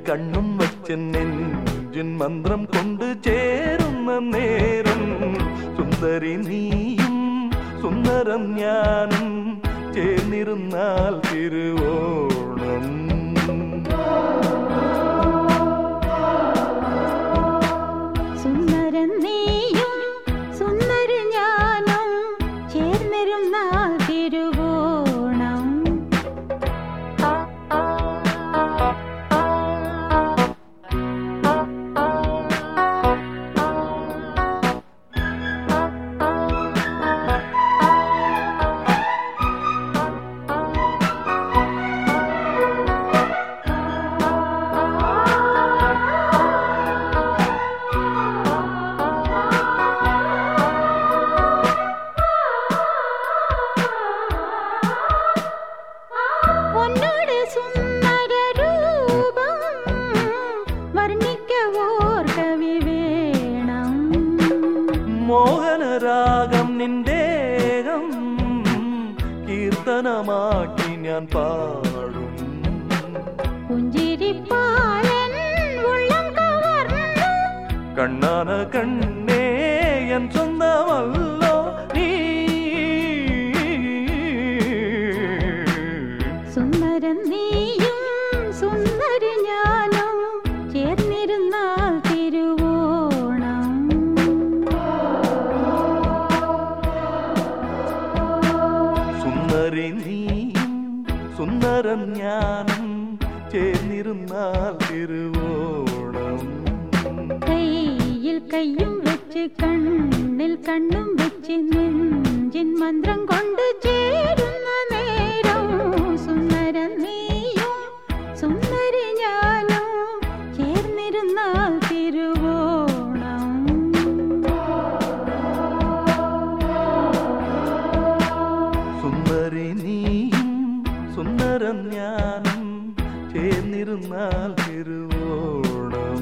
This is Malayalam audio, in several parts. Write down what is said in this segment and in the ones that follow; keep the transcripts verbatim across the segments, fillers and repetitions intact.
കണ്ണും വച്ച് നെഞ്ചിൻ മന്ത്രം കൊണ്ട് ചേരുന്ന നേരം സുന്ദരി നീയും സുന്ദരം ഞാനും ചേർന്നിരുന്നാൽ തിരുവോണം. സുന്ദരൻ നീയും സുന്ദരി ഞാനും ചേർന്നിരുന്നാൽ തിരുവോണം. മോഹനരാഗം നിന്റേകം കീർത്തനമാക്കി ഞാൻ പാടും. പുഞ്ചിരിപ്പാലൻ ഉള്ളം കവർന്നു കണ്ണാന കണ്ണേ എൻ സ്വന്തമല്ലോ നീ. സുന്ദരൻ നീയും സുന്ദരി ഞാനും ചേർന്നിരുന്നാൽ തിരുവോണം. സുന്ദരി നീയും സുന്ദരൻ ഞാനും ചേർന്നിരുന്നാൽ തിരുവോണം. കയ്യിൽ കയ്യും വെച്ച് കണ്ണിൽ കണ്ണും വെച്ച് നെഞ്ചിൻ മന്ത്രം കൊണ്ട് ചേരുന്ന നേരം സുന്ദരൻ നീയും സുന്ദരി ഞാനും ചേർന്നിരുന്നാൽ തിരുവോണം. സുന്ദരി നീയും സുന്ദരം ഞാനും ചേർന്നിരുന്നാൽ തിരുവോണം.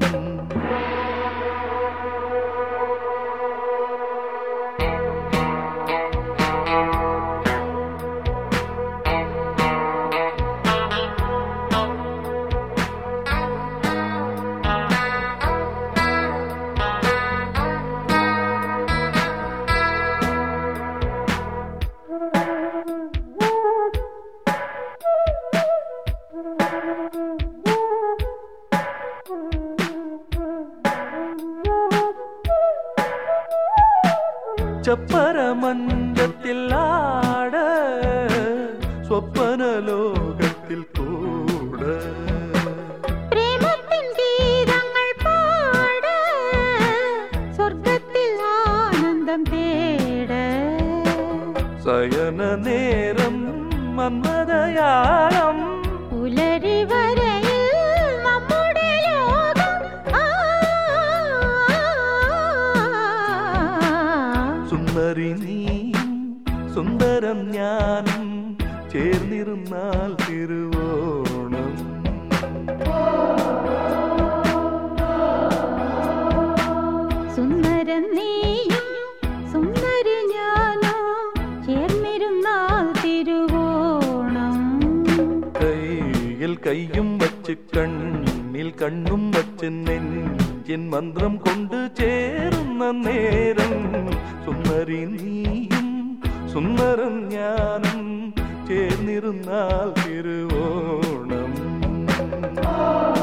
ചപ്പരമഞ്ചത്തിൽ ആട സ്വപ്ന ലോകത്തിൽ കൂട പ്രേമത്തിൻ ഗീതങ്ങൾ പാട സ്വർഗത്തിൽ ആനന്ദം തേട. ശയന നേരം മന്മദയാളം പുലരി വരയിൽ നമ്മുടെ ലോകം. സുന്ദരി നീയും സുന്ദരം ഞാനും ചേർന്നിരുന്നാൽ തിരുവോണം. സുന്ദരൻ നീയും സുന്ദരി ഞാനും ചേർന്നിരുന്നാൽ തിരുവോണം. കയ്യിൽ കയ്യും വച്ച് കണ്ണിൽ കണ്ണും വച്ച് നെഞ്ചിൻ മന്ത്രം കൊണ്ട് ചേരുന്ന നേരം സുന്ദരി നീയും സുന്ദരം ഞാനും ചേർന്നിരുന്നാൽ തിരുവോണം.